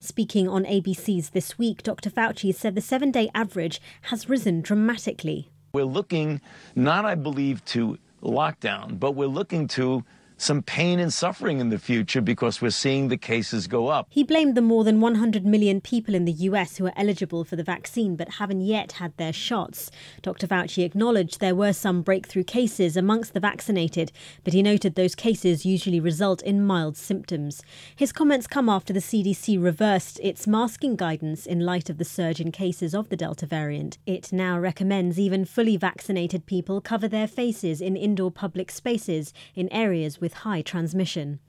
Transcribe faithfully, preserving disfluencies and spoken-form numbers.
Speaking on A B C's This Week, Doctor Fauci said the seven-day average has risen dramatically. We're looking not, I believe, to lockdown, but we're looking to some pain and suffering in the future because we're seeing the cases go up. He blamed the more than one hundred million people in the U S who are eligible for the vaccine but haven't yet had their shots. Doctor Fauci acknowledged there were some breakthrough cases amongst the vaccinated, but he noted those cases usually result in mild symptoms. His comments come after the C D C reversed its masking guidance in light of the surge in cases of the Delta variant. It now recommends even fully vaccinated people cover their faces in indoor public spaces in areas with high transmission.